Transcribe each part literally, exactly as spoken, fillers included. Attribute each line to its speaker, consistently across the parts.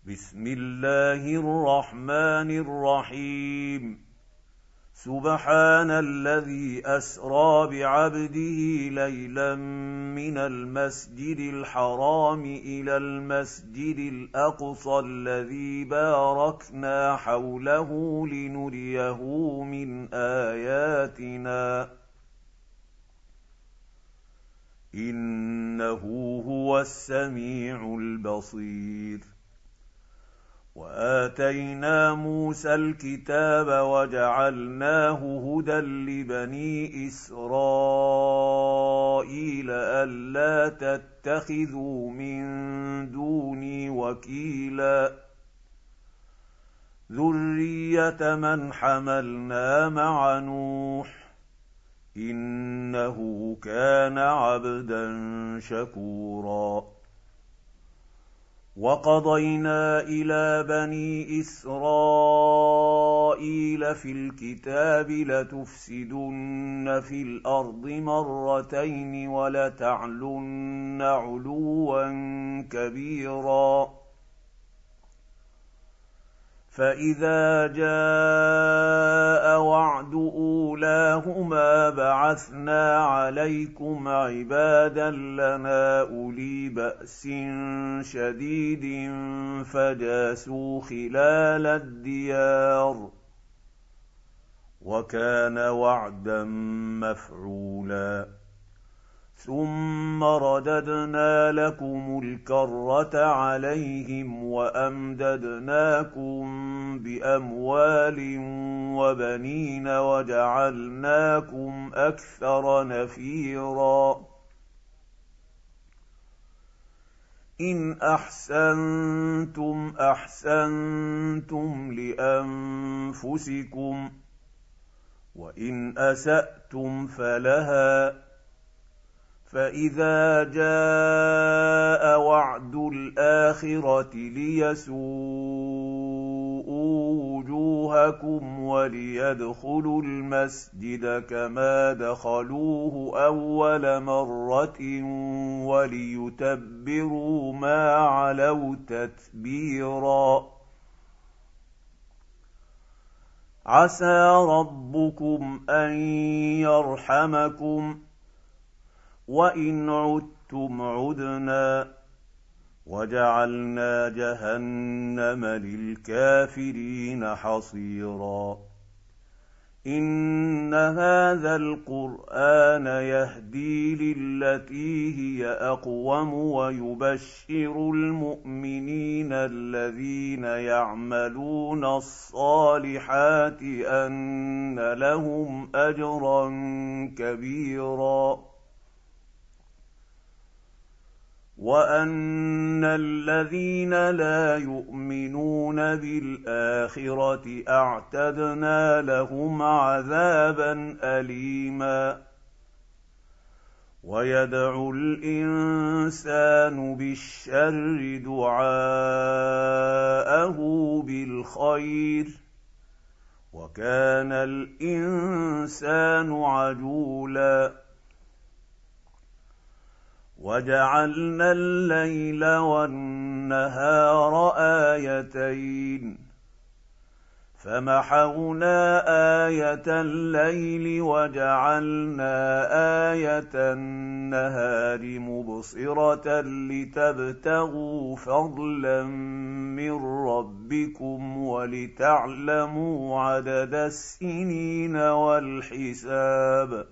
Speaker 1: بسم الله الرحمن الرحيم سبحان الذي أسرى بعبده ليلا من المسجد الحرام إلى المسجد الأقصى الذي باركنا حوله لنريه من آياتنا إنه هو السميع البصير. وآتينا موسى الكتاب وجعلناه هدى لبني إسرائيل ألا تتخذوا من دوني وكيلا ذرية من حملنا مع نوح إنه كان عبدا شكورا. وقضينا إلى بني إسرائيل في الكتاب لتفسدن في الأرض مرتين ولتعلن علوا كبيرا فإذا جاء وعد أولاهما بعثنا عليكم عبادا لنا أولي بأس شديد فجاسوا خلال الديار وكان وعدا مفعولا. ثم رددنا لكم الكرة عليهم وأمددناكم بأموال وبنين وجعلناكم أكثر نفيرا. إن أحسنتم أحسنتم لأنفسكم وإن أسأتم فلها فإذا جاء وعد الآخرة ليسوءوا وجوهكم وليدخلوا المسجد كما دخلوه أول مرة وليتبروا ما علوا تتبيرا. عسى ربكم أن يرحمكم وإن عدتم عدنا وجعلنا جهنم للكافرين حصيرا. إن هذا القرآن يهدي للتي هي أقوم ويبشر المؤمنين الذين يعملون الصالحات أن لهم أجرا كبيرا وأن الذين لا يؤمنون بالآخرة أعتدنا لهم عذابا أليما. ويدعو الإنسان بالشر دعاءه بالخير وكان الإنسان عجولا. وجعلنا الليل والنهار آيتين فمحونا آية الليل وجعلنا آية النهار مبصرة لتبتغوا فضلا من ربكم ولتعلموا عدد السنين والحساب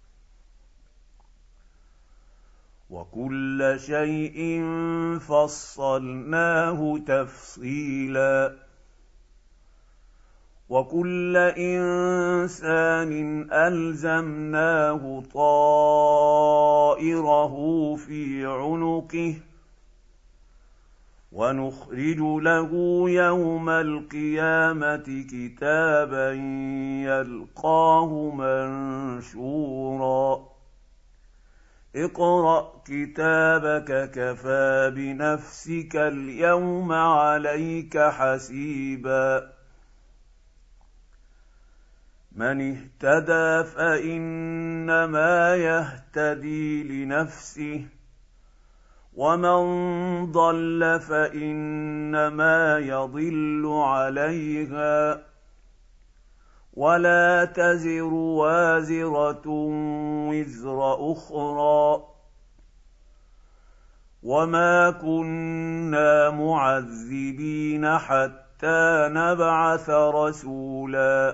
Speaker 1: وكل شيء فصلناه تفصيلا. وكل إنسان ألزمناه طائره في عنقه ونخرج له يوم القيامة كتابا يلقاه منشورا. اقرأ كتابك كفى بنفسك اليوم عليك حسيبا. من اهتدى فإنما يهتدي لنفسه ومن ضل فإنما يضل عليها ولا تزر وازرة وزر أخرى وما كنا معذبين حتى نبعث رسولا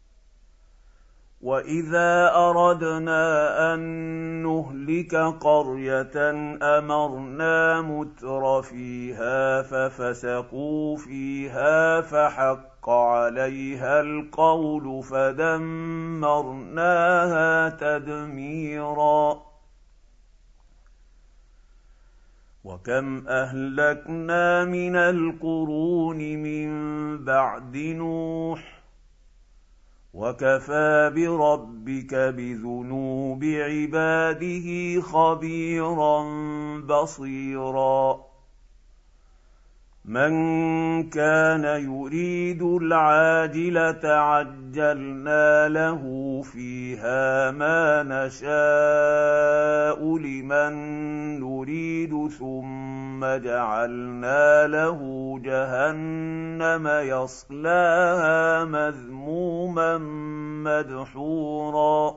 Speaker 1: وإذا أردنا أن نهلك قرية أمرنا متر فيها ففسقوا فيها فحق عليها القول فدمرناها تدميرا وكم أهلكنا من القرون من بعد نوح وكفى بربك بذنوب عباده خبيرا بصيرا من كان يريد العاجلة عجلنا له فيها ما نشاء لمن نريد ثم جعلنا له جهنم يصلاها مذموما مدحورا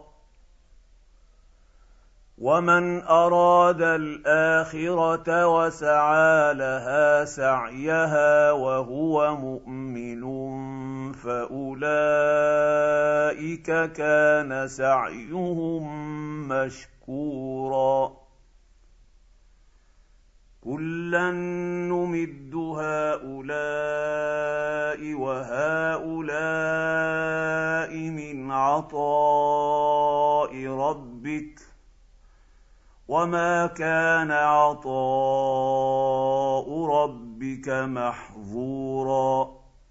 Speaker 1: ومن أراد الآخرة وسعى لها سعيها وهو مؤمن فأولئك كان سعيهم مشكورا كلا نمد هؤلاء وهؤلاء من عطاء ربك وما كان عطاء ربك محظورا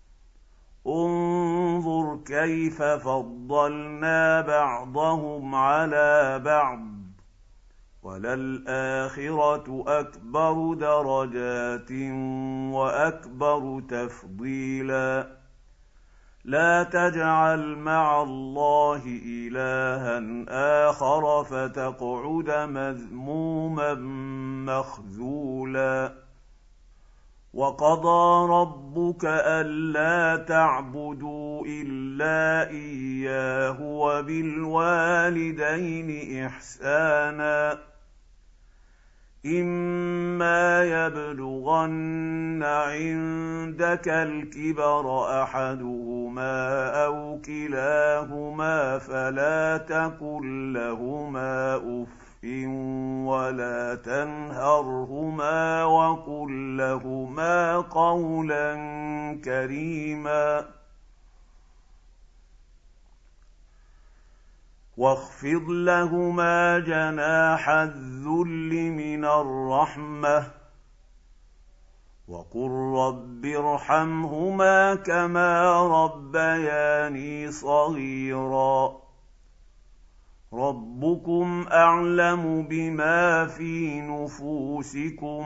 Speaker 1: انظر كيف فضلنا بعضهم على بعض وللآخرة أكبر درجات وأكبر تفضيلا لا تجعل مع الله إلها آخر فتقعد مذموما مخذولا وقضى ربك ألا تعبدوا إلا إياه وبالوالدين إحسانا إما يبلغن عندك الكبر أحدهما أو كلاهما فلا تقل لهما أف ولا تنهرهما وقل لهما قولا كريما واخفض لهما جناح الذل من الرحمة وقل رب ارحمهما كما ربياني صغيرا ربكم أعلم بما في نفوسكم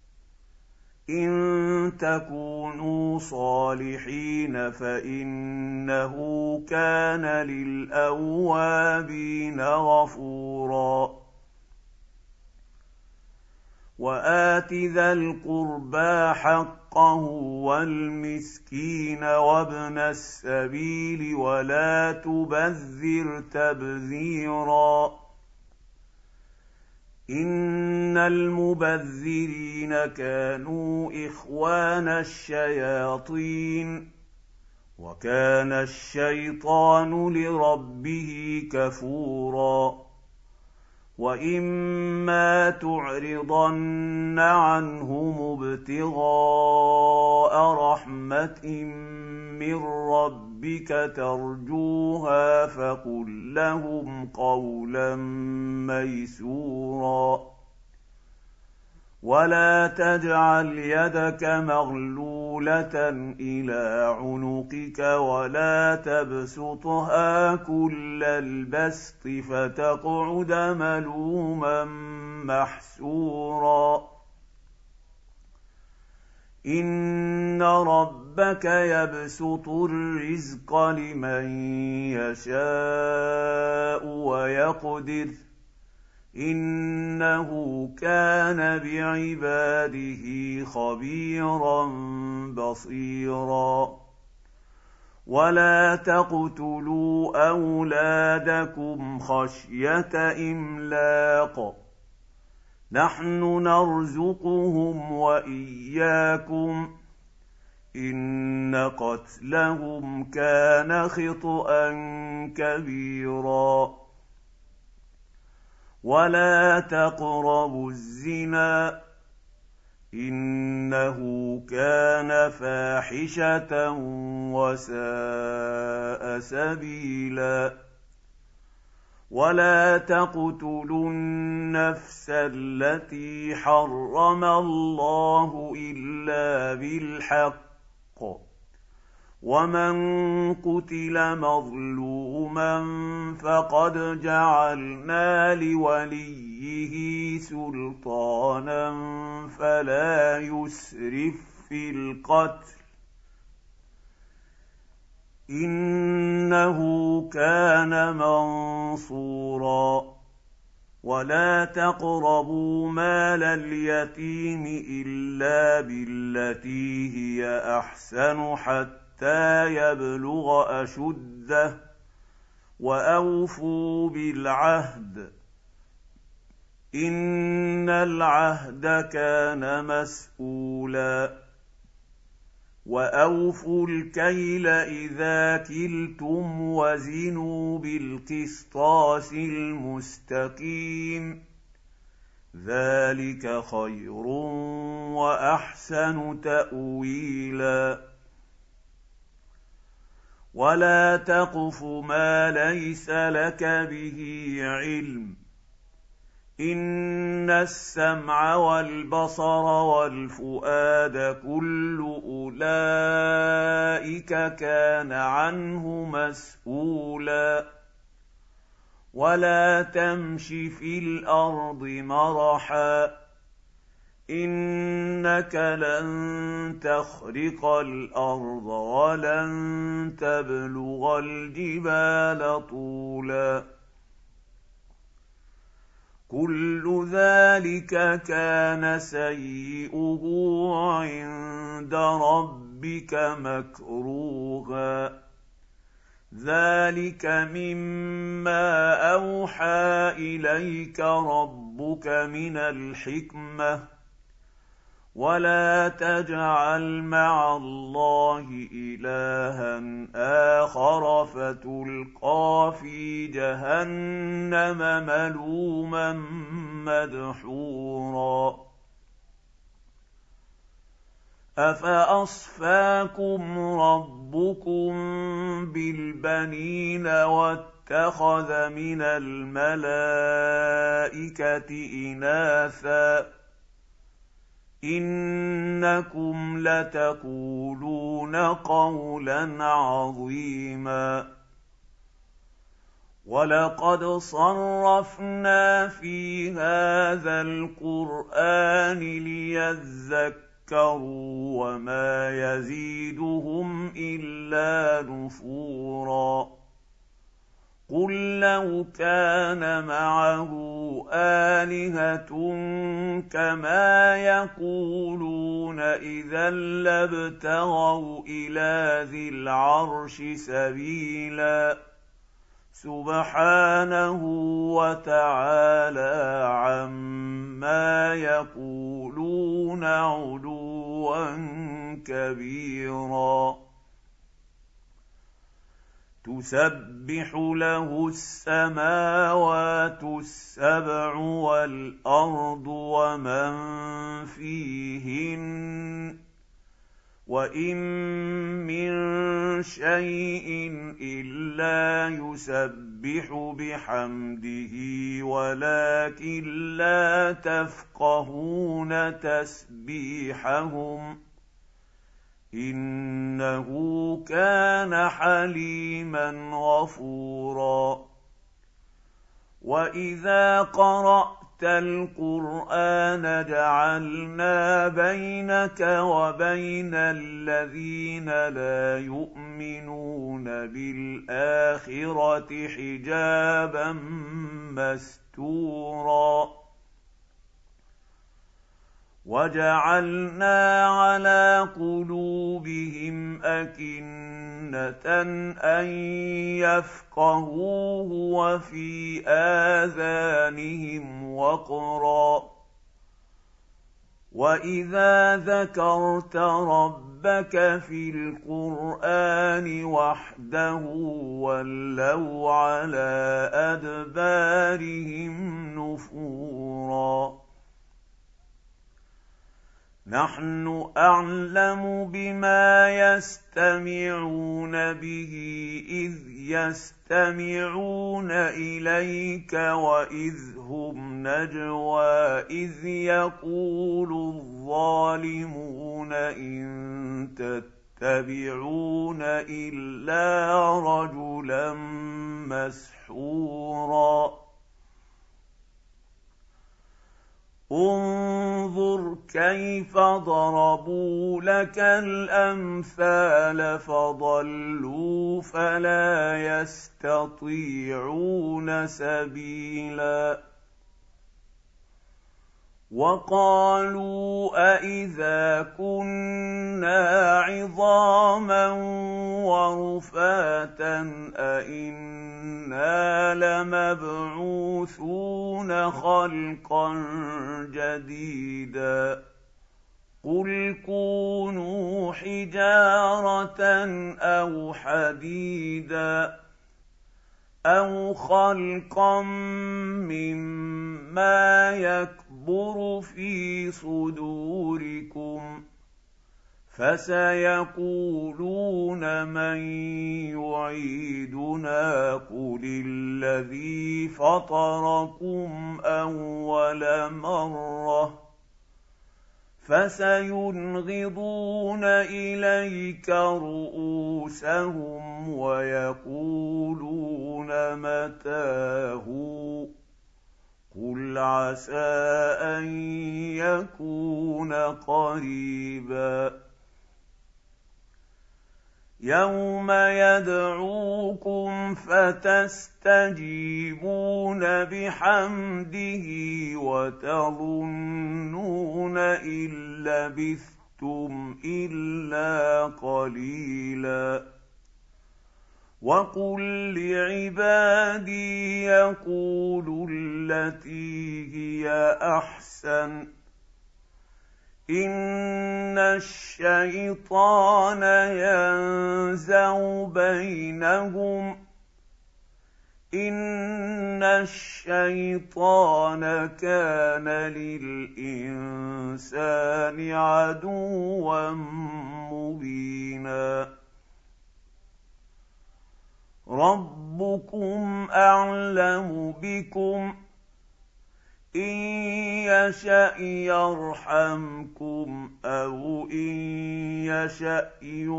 Speaker 1: إن تكونوا صالحين فإنه كان للأوابين غفورا وآت ذا القربى حقه والمسكين وابن السبيل ولا تبذر تبذيرا إن المبذرين كانوا إخوان الشياطين وكان الشيطان لربه كفورا وإما تعرضن عنهم ابتغاء رحمة من ربك ترجوها فقل لهم قولا ميسورا ولا تجعل يدك مغلولة إلى عنقك ولا تبسطها كل البسط فتقعد ملوما محسورا إن ربك يبسط الرزق لمن يشاء ويقدر إنه كان بعباده خبيرا بصيرا ولا تقتلوا أولادكم خشية إملاق نحن نرزقهم وإياكم إن قتلهم كان خطأ كبيرا ولا تقربوا الزنا إنه كان فاحشة وساء سبيلا ولا تقتلوا النفس التي حرم الله إلا بالحق ومن قتل مظلوما فقد جعلنا لوليه سلطانا فلا يسرف في القتل إنه كان منصورا ولا تقربوا مال اليتيم إلا بالتي هي أحسن حتى يبلغ أشده وأوفوا بالعهد إن العهد كان مسؤولا وأوفوا الكيل إذا كلتم وزنوا بالقسطاس المستقيم ذلك خير وأحسن تأويلا ولا تقف ما ليس لك به علم إن السمع والبصر والفؤاد كل أولئك كان عنه مسؤولا ولا تمش في الأرض مرحا إنك لن تخرق الأرض ولن تبلغ الجبال طولا كل ذلك كان سيئه عند ربك مكروها ذلك مما أوحى إليك ربك من الحكمة ولا تجعل مع الله إلها آخر فتلقى في جهنم ملوما مدحورا أفأصفاكم ربكم بالبنين واتخذ من الملائكة إناثا إنكم لتقولون قولا عظيما ولقد صرفنا في هذا القرآن ليذكروا وما يزيدهم إلا نفورا قل لو كان معه آلهة كما يقولون إذا لابتغوا إلى ذي العرش سبيلا سبحانه وتعالى عما يقولون علوا كبيرا تسبح له السماوات السبع والأرض ومن فيهن وإن من شيء إلا يسبح بحمده ولكن لا تفقهون تسبيحهم إنه كان حليما غفورا وإذا قرأت القرآن جعلنا بينك وبين الذين لا يؤمنون بالآخرة حجابا مستورا وجعلنا على قلوبهم أكنة أن يفقهوه وفي آذانهم وقرا وإذا ذكرت ربك في القرآن وحده ولوا على أدبارهم نفورا نحن أعلم بما يستمعون به إذ يستمعون إليك وإذ هم نجوى إذ يقول الظالمون إن تتبعون إلا رجلا مسحورا انظر كيف ضربوا لك الأمثال فضلوا فلا يستطيعون سبيلا وقالوا أإذا كنا عظاما ورفاتا أإنا لمبعوثون خلقا جديدا قل كونوا حجارة أو حديدا أو خلقا مما يكبر في صدوركم فسيقولون من يعيدنا قل الذي فطركم أول مرة فسينغضون إليك رؤوسهم ويقولون متى هو قل عسى أن يكون قريبا يوم يدعوكم فتستجيبون بحمده وتظنون إن لبثتم إلا قليلا وقل لعبادي يقولوا التي هي أحسن إن الشيطان ينزغ بينهم إن الشيطان كان للإنسان عدوا مبينا ربكم أعلم بكم إن يشأ يرحمكم أو إن يشأ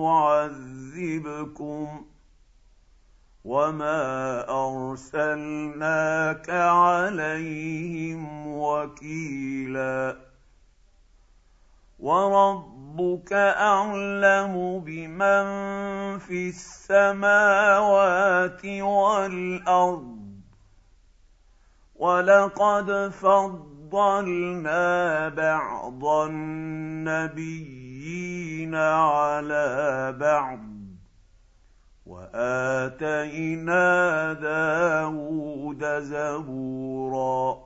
Speaker 1: يعذبكم وما أرسلناك عليهم وكيلا وربك أعلم بمن في السماوات والأرض ولقد فضلنا بعض النبيين على بعض وآتينا داود زبورا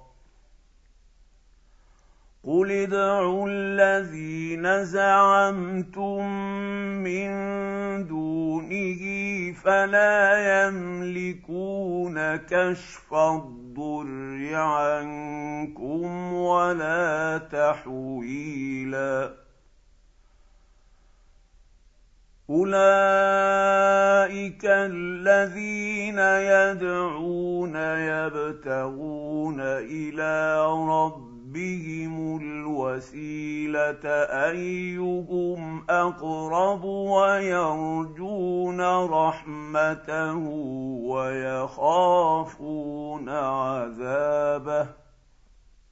Speaker 1: قل ادعوا الذين زعمتم من دونه فلا يملكون كشف الضر عنكم ولا تحويلا أولئك الذين يدعون يبتغون إلى ربهم بهم الوسيلة أيهم أقرب ويرجون رحمته ويخافون عذابه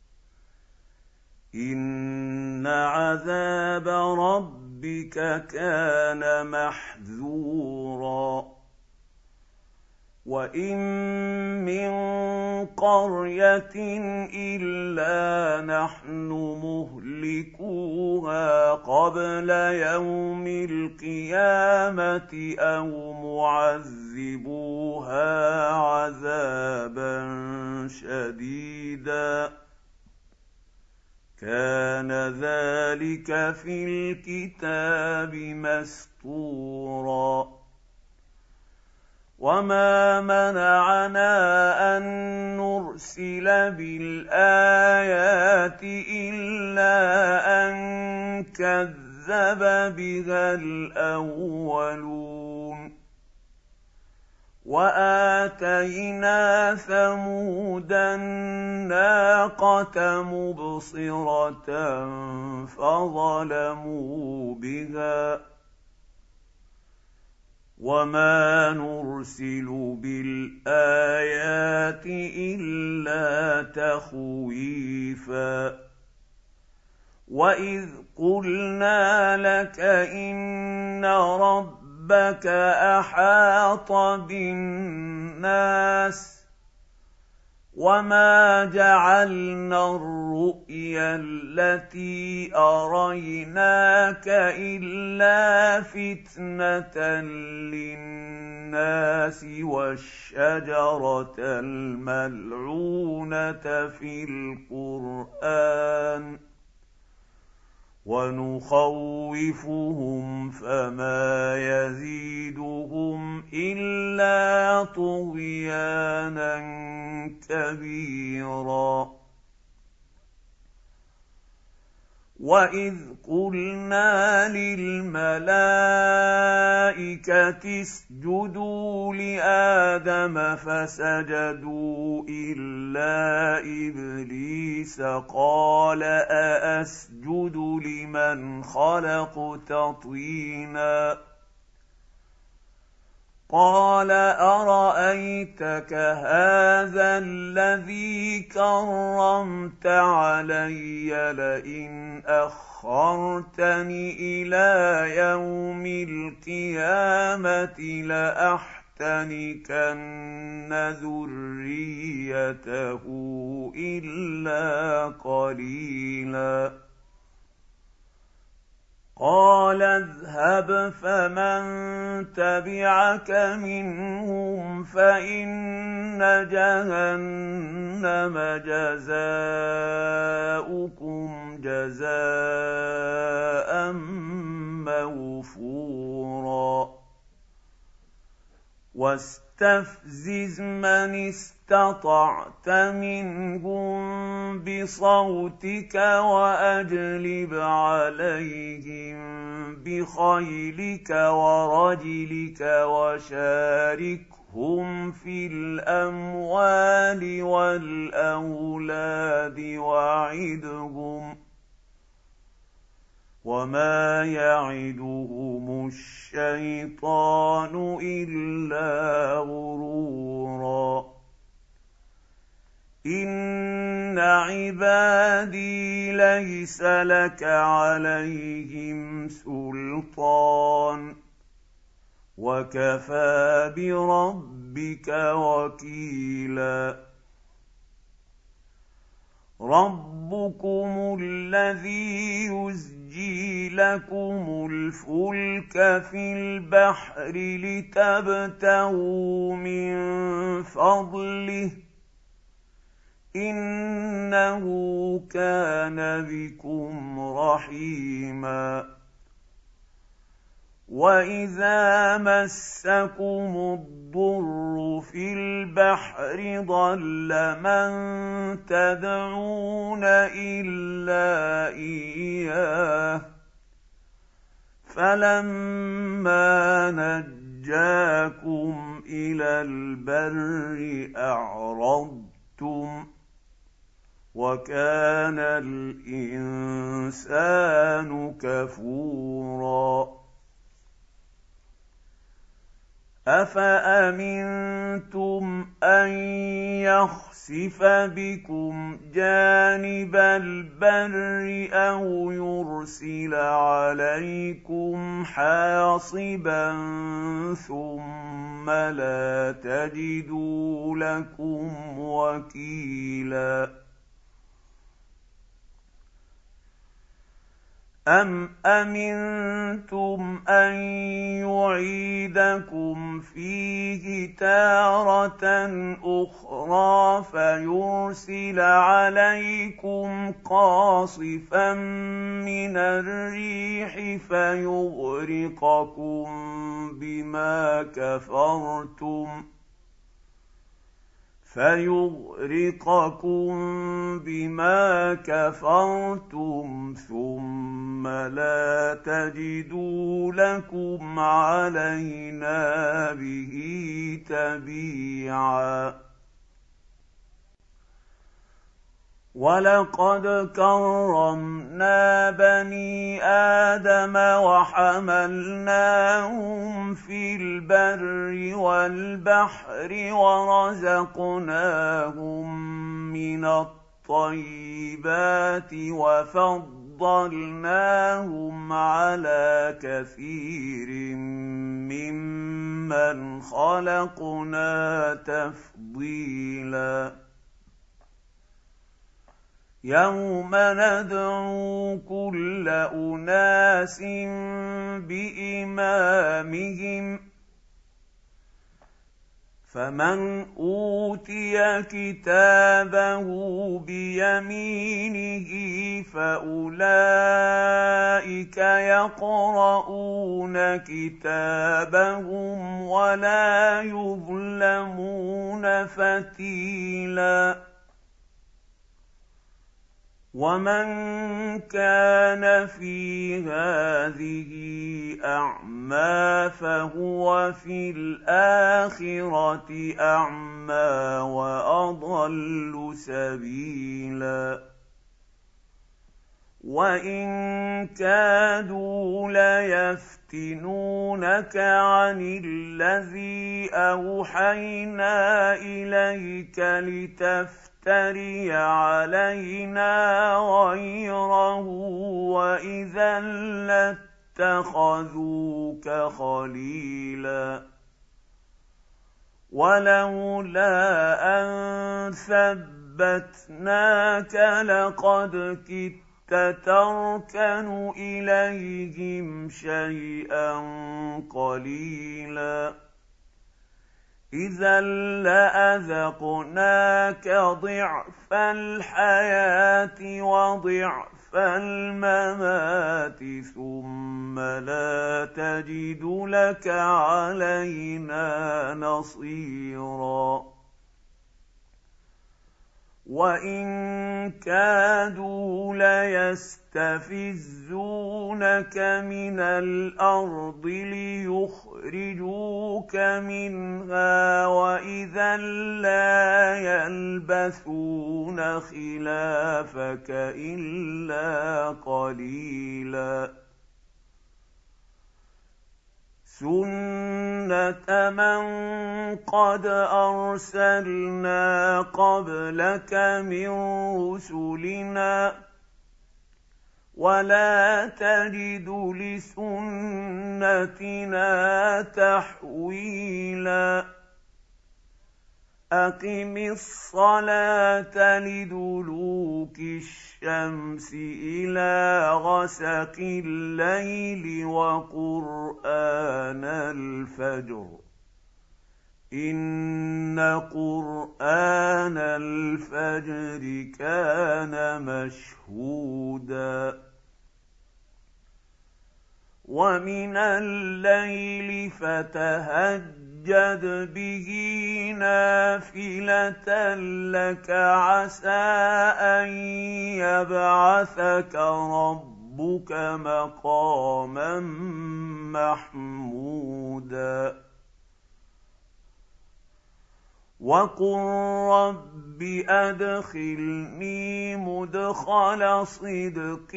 Speaker 1: إِنَّ عَذَابَ رَبِّكَ كَانَ مَحْذُورًا وَإِن مِّن قَرْيَةٍ إِلَّا نَحْنُ مُهْلِكُوهَا قَبْلَ يَوْمِ الْقِيَامَةِ أَوْ مُعَذِّبُوهَا عَذَابًا شَدِيدًا كَانَ ذَلِكَ فِي الْكِتَابِ مَسْطُورًا وَمَا مَنَعَنَا أَن نُّرْسِلَ بِالْآيَاتِ إِلَّا أَن كَذَّبَ بِهَا الْأَوَّلُونَ وَآتَيْنَا ثَمُودَ النَّاقَةَ مُبْصِرَةً فَظَلَمُوا بِهَا وَمَا نُرْسِلُ بِالْآيَاتِ إِلَّا تَخْوِيفًا وَإِذْ قُلْنَا لَكَ إِنَّ رَبَّكَ أَحَاطَ بِالنَّاسِ وَمَا جَعَلْنَا الرُّؤْيَا الَّتِي أَرَيْنَاكَ إِلَّا فِتْنَةً لِّلنَّاسِ وَالشَّجَرَةَ الْمَلْعُونَةَ فِي الْقُرْآنِ وَنُخَوِّفُهُمْ فَمَا يَزِيدُهُمْ إِلَّا طُغْيَانًا كَبِيرًا وَإِذْ قُلْنَا لِلْمَلَائِكَةِ اسْجُدُوا لِآدَمَ فَسَجَدُوا إِلَّا إِبْلِيسَ قَالَ أَأَسْجُدُ لِمَنْ خَلَقْتَ طِينًا قَالَ أَرَأَيْتَكَ هَٰذَا الَّذِي كَرَّمْتَ عَلَيَّ لَئِنْ أَخَّرْتَنِ إِلَىٰ يَوْمِ الْقِيَامَةِ لَأَحْتَنِكَنَّ ذُرِّيَّتَهُ إِلَّا قَلِيلًا قَالَ اذْهَبْ فَمَن تَبِعَكَ مِنْهُمْ فَإِنَّ جَهَنَّمَ جَزَاؤُكُمْ جَزَاءً مَّوْفُورًا وَاسْتَفْزِزْ مَنِ اسْتَطَعْتَ مِنْهُم بِصَوْتِكَ وَأَجْلِبْ عَلَيْهِم بِخَيْلِكَ وَرَجِلِكَ وَشَارِكْهُمْ فِي الْأَمْوَالِ وَالْأَوْلَادِ وَعِدْهُمْ ۚ وَمَا يَعِدُهُمُ الشَّيْطَانُ إِلَّا غُرُورًا إِنَّ عِبَادِي لَيْسَ لَكَ عَلَيْهِمْ سُلْطَانٌ وَكَفَىٰ بِرَبِّكَ وَكِيلًا رَبُّكُمُ الَّذِي يُزْجِي لَكُمُ الْفُلْكَ فِي الْبَحْرِ لِتَبْتَغُوا مِن فَضْلِهِ إِنَّهُ كَانَ بِكُمْ رَحِيمًا وَإِذَا مَسَّكُمُ الضُّرُّ فِي الْبَحْرِ ضَلَّ مَن تَدْعُونَ إِلَّا إِيَّاهُ فَلَمَّا نَجَّاكُمْ إِلَى الْبَرِّ أَعْرَضْتُمْ وَكَانَ الْإِنسَانُ كَفُورًا أفأمنتم أن يخسف بكم جانب البر أو يرسل عليكم حاصبا ثم لا تجدوا لكم وكيلا أَمْ أَمِنْتُمْ أَنْ يُعِيدَكُمْ فِيهِ تَارَةً أُخْرَىٰ فَيُرْسِلَ عَلَيْكُمْ قَاصِفًا مِّنَ الرِّيحِ فَيُغْرِقَكُم بِمَا كَفَرْتُمْ فيغرقكم بما كفرتم ثم لا تجدوا لكم علينا به تبيعا وَلَقَدْ كَرَّمْنَا بَنِي آدَمَ وَحَمَلْنَاهُمْ فِي الْبَرِّ وَالْبَحْرِ وَرَزَقْنَاهُم مِّنَ الطَّيِّبَاتِ وَفَضَّلْنَاهُمْ عَلَىٰ كَثِيرٍ مِّمَّنْ خَلَقْنَا تَفْضِيلًا يَوْمَ نَدْعُو كُلَّ أُنَاسٍ بِإِمَامِهِمْ فَمَنْ أُوتِيَ كِتَابَهُ بِيَمِينِهِ فَأُولَٰئِكَ يَقْرَءُونَ كِتَابَهُمْ وَلَا يُظْلَمُونَ فَتِيلًا وَمَنْ كَانَ فِي هَٰذِهِ أَعْمَىٰ فَهُوَ فِي الْآخِرَةِ أَعْمَىٰ وَأَضَلُّ سَبِيلًا وَإِن كَادُوا لَيَفْتِنُونَكَ عَنِ الَّذِي أَوْحَيْنَا إِلَيْكَ لِتَفْتَرِيَ عَلَيْنَا غَيْرَهُ وَإِذًا لَّاتَّخَذُوكَ خَلِيلًا وَلَوْلَا أَن ثَبَّتْنَاكَ لَقَدْ كِدتَّ تَرْكَنُ إِلَيْهِمْ شَيْئًا قَلِيلًا إِذًا لَّأَذَقْنَاكَ ضِعْفَ الْحَيَاةِ وَضِعْفَ الْمَمَاتِ ثُمَّ لَا تَجِدُ لَكَ عَلَيْنَا نَصِيرًا وَإِن كَادُوا لَيَسْتَفِزُّونَكَ مِنَ الْأَرْضِ لِيُخْرِجُوكَ مِنْهَا وَإِذًا لَّا يَلْبَثُونَ خِلَافَكَ إِلَّا قَلِيلًا سُنَّةَ مَن قَدْ أَرْسَلْنَا قَبْلَكَ مِن رُّسُلِنَا وَلَا تَجِدُ لِسُنَّتِنَا تَحْوِيلًا أَقِمِ الصَّلَاةَ لِدُلُوكِ الشَّمْسِ إِلَىٰ غَسَقِ اللَّيْلِ وَقُرْآنَ الْفَجْرِ إِنَّ قُرْآنَ الْفَجْرِ كَانَ مَشْهُودًا وَمِنَ اللَّيْلِ فَتَهَجَّدْ بِهِ نَافِلَةً لَّكَ عَسَىٰ أَن يَبْعَثَكَ رَبُّكَ مَقَامًا مَّحْمُودًا وقل رب أدخلني مدخل صدق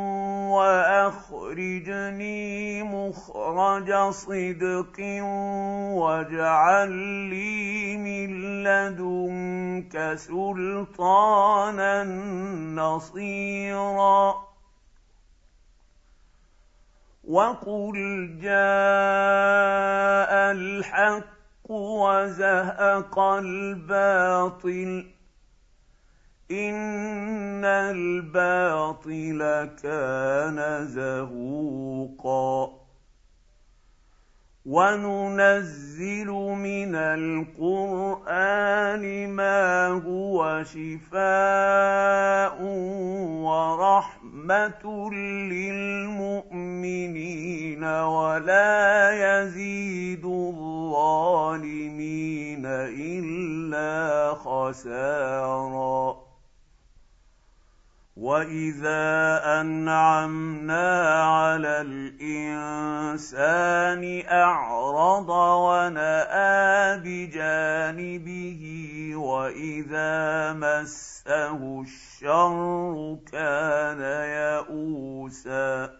Speaker 1: وأخرجني مخرج صدق واجعل لي من لدنك سلطانا نصيرا وقل جاء الحق وزهق الباطل إن الباطل كان زهوقا وننزل من القرآن ما هو شفاء ورحمة للمؤمنين ولا يزيد الظالمين إلا خسارا وإذا أنعمنا على الإنسان أعرض ونأى بجانبه وإذا مسه الشر كان يئوسا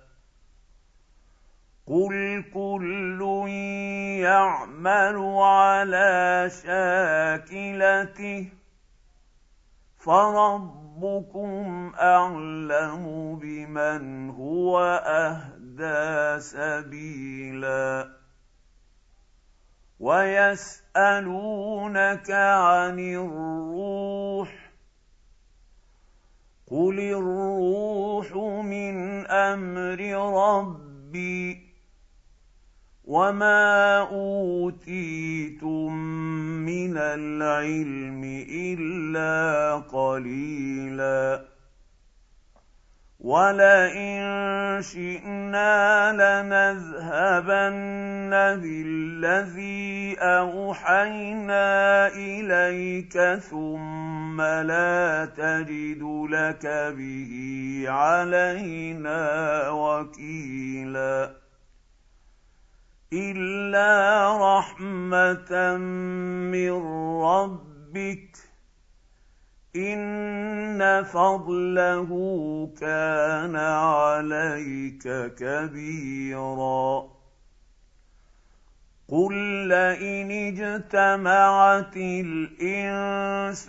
Speaker 1: قل كل يعمل على شاكلته فربكم أعلم بمن هو أهدى سبيلا ويسألونك عن الروح قل الروح من أمر ربي وما أوتيتم من العلم إلا قليلا ولئن شئنا لنذهبن بالذي أوحينا إليك ثم لا تجد لك به علينا وكيلا إلا رحمة من ربك إن فضله كان عليك كبيرا قل لئن اجتمعت الإنس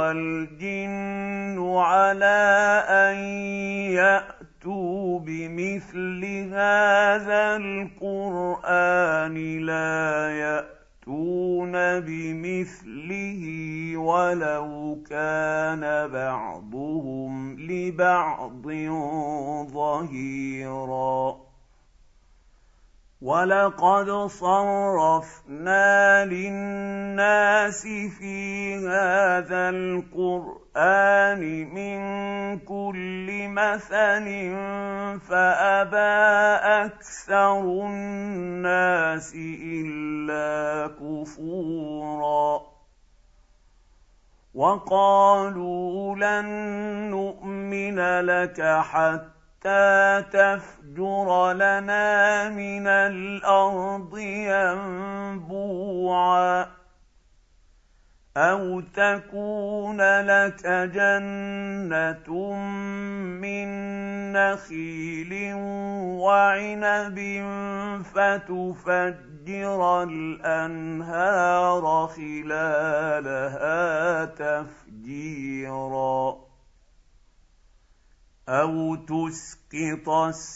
Speaker 1: والجن على أن يأتوا بمثل هذا القرآن لا يأتون بمثله ولو كان بعضهم لبعض ظهيرا ولقد صرفنا للناس في هذا القرآن من كل مثل فأبى أكثر الناس إلا كفورا وقالوا لن نؤمن لك حتى تفجر لنا من الأرض ينبوعا أو تكون لك جنة من نخيل وعنب فتفجر الأنهار خلالها تفجيرا أو تسقط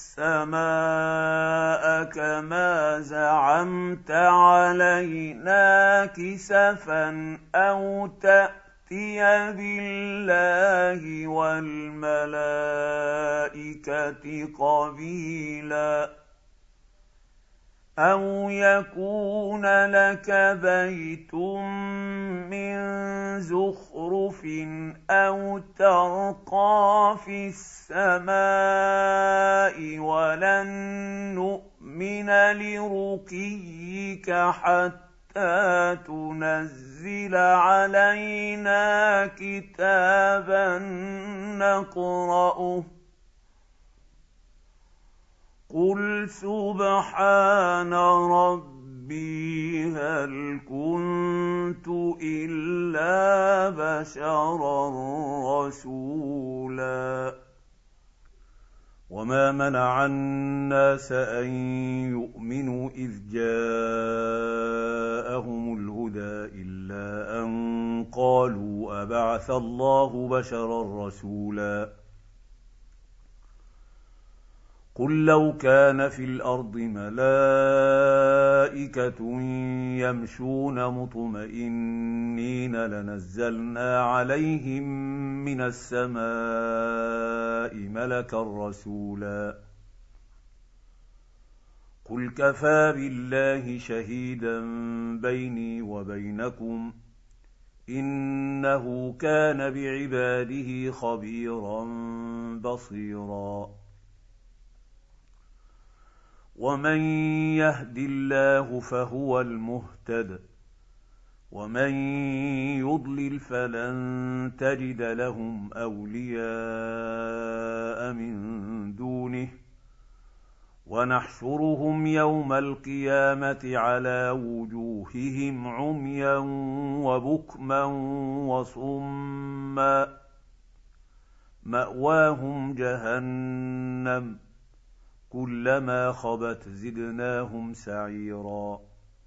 Speaker 1: السماء كما زعمت علينا كسفا أو تأتي بالله والملائكة قبيلا أو يكون لك بيت من زخرف أو ترقى في السماء ولن نؤمن لرقيك حتى تنزل علينا كتابا نقرأه قل سبحان ربي رَبِّي هَلْ كُنتُ إِلَّا بَشَرًا رَّسُولًا وَمَا مَنَعَ النَّاسَ أَن يُؤْمِنُوا إِذْ جَاءَهُمُ الْهُدَىٰ إِلَّا أَن قَالُوا أَبَعَثَ اللَّهُ بَشَرًا رَّسُولًا قُل لَّوْ كَانَ فِي الْأَرْضِ مَلَائِكَةٌ يَمْشُونَ مُطْمَئِنِّينَ لَنَزَّلْنَا عَلَيْهِم مِّنَ السَّمَاءِ مَلَكًا رَّسُولًا قُلْ كَفَىٰ بِاللَّهِ شَهِيدًا بَيْنِي وَبَيْنَكُمْ ۚ إِنَّهُ كَانَ بِعِبَادِهِ خَبِيرًا بَصِيرًا وَمَن يَهْدِ اللَّهُ فَهُوَ الْمُهْتَدِ ۖ وَمَن يُضْلِلْ فَلَن تَجِدَ لَهُمْ أَوْلِيَاءَ مِن دُونِهِ ۖ وَنَحْشُرُهُمْ يَوْمَ الْقِيَامَةِ عَلَىٰ وُجُوهِهِمْ عُمْيًا وَبُكْمًا وَصُمًّا مَّأْوَاهُمْ جَهَنَّمُ كُلَّمَا خَبَتْ زِدْنَاهُمْ سَعِيرًا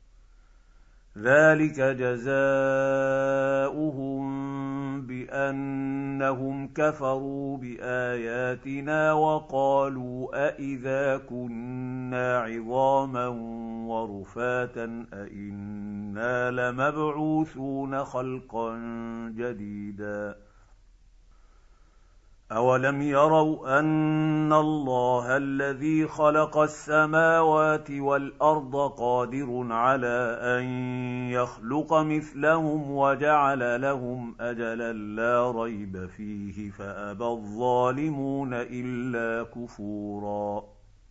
Speaker 1: ذَلِكَ جَزَاؤُهُم بِأَنَّهُمْ كَفَرُوا بِآيَاتِنَا وَقَالُوا أَإِذَا كُنَّا عِظَامًا وَرُفَاتًا أَإِنَّا لَمَبْعُوثُونَ خَلْقًا جَدِيدًا أَوَلَمْ يَرَوْا أَنَّ اللَّهَ الَّذِي خَلَقَ السَّمَاوَاتِ وَالْأَرْضَ قَادِرٌ عَلَىٰ أَن يَخْلُقَ مِثْلَهُمْ وَجَعَلَ لَهُمْ أَجَلًا لَّا رَيْبَ فِيهِ فَأَبَى الظَّالِمُونَ إِلَّا كُفُورًا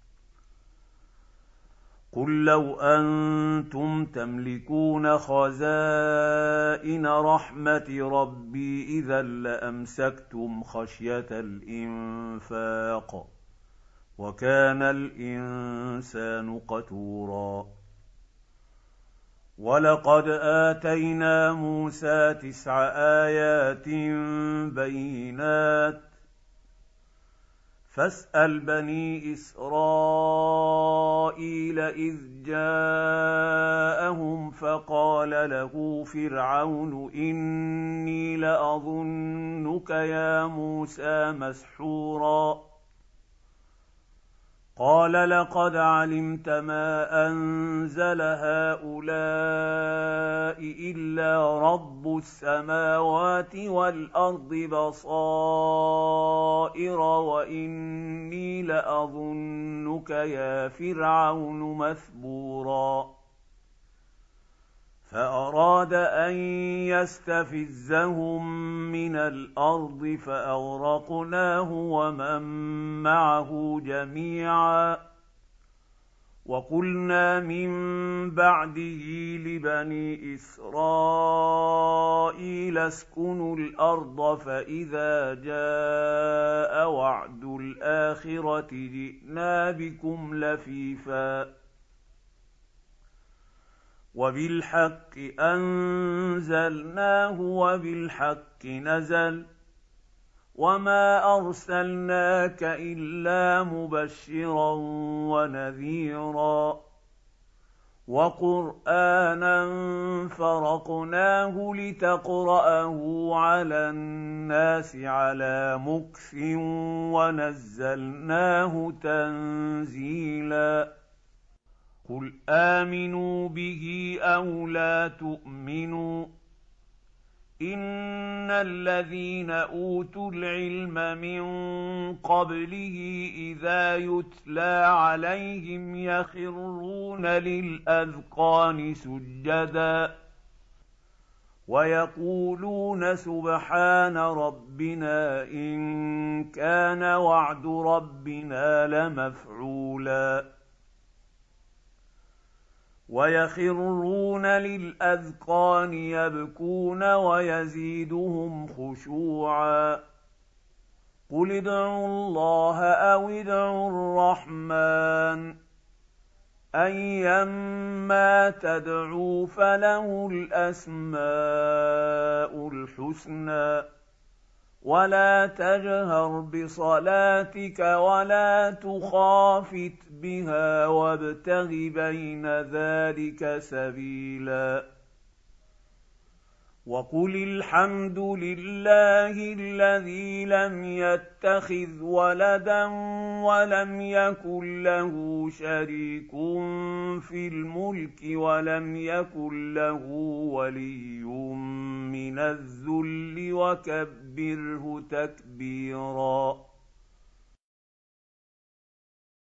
Speaker 1: قُل لَّوْ أَنتُمْ تَمْلِكُونَ خَزَائِنَ رَحْمَةِ رَبِّي إِذًا لَّأَمْسَكْتُمْ خَشْيَةَ الْإِنفَاقِ ۚ وَكَانَ الْإِنسَانُ قَتُورًا وَلَقَدْ آتَيْنَا مُوسَىٰ تِسْعَ آيَاتٍ بَيِّنَاتٍ فَاسْأَلْ بَنِي إِسْرَائِيلَ إِذْ جَاءَهُمْ فَقَالَ لَهُ فِرْعَوْنُ إِنِّي لَأَظُنُّكَ يَا مُوسَىٰ مَسْحُورًا قَالَ لَقَدْ عَلِمْتَ مَا أَنزَلَ هَٰؤُلَاءِ إِلَّا رَبُّ السَّمَاوَاتِ وَالْأَرْضِ بَصَائِرَ وَإِنِّي لَأَظُنُّكَ يَا فِرْعَوْنُ مَثْبُورًا فَأَرَادَ أَن يَسْتَفِزَّهُم مِّنَ الْأَرْضِ فَأَغْرَقْنَاهُ وَمَن مَّعَهُ جَمِيعًا وَقُلْنَا مِن بَعْدِهِ لِبَنِي إِسْرَائِيلَ اسْكُنُوا الْأَرْضَ فَإِذَا جَاءَ وَعْدُ الْآخِرَةِ جِئْنَا بِكُمْ لَفِيفًا وَبِالْحَقِّ أَنزَلْنَاهُ وَبِالْحَقِّ نَزَلَ وَمَا أَرْسَلْنَاكَ إِلَّا مُبَشِّرًا وَنَذِيرًا وَقُرْآنًا فَرَقْنَاهُ لِتَقْرَأَهُ عَلَى النَّاسِ عَلَىٰ مُكْثٍ وَنَزَّلْنَاهُ تَنزِيلًا قُلْ آمِنُوا بِهِ أَوْ لَا تُؤْمِنُوا ۚ إِنَّ الَّذِينَ أُوتُوا الْعِلْمَ مِن قَبْلِهِ إِذَا يُتْلَىٰ عَلَيْهِمْ يَخِرُّونَ لِلْأَذْقَانِ سُجَّدًا وَيَقُولُونَ سُبْحَانَ رَبِّنَا إِن كَانَ وَعْدُ رَبِّنَا لَمَفْعُولًا وَيَخِرُّونَ لِلْأَذْقَانِ يَبْكُونَ وَيَزِيدُهُمْ خُشُوعًا قُلِ ادْعُوا اللَّهَ أَوِ ادْعُوا الرَّحْمَٰنَ أيما تدعوا فله الأسماء الحسنى ولا تجهر بصلاتك ولا تخافت بها وابتغ بين ذلك سبيلا وقل الحمد لله الذي لم يتخذ ولدا ولم يكن له شريك في الملك ولم يكن له ولي من الذل وكبره تكبيرا.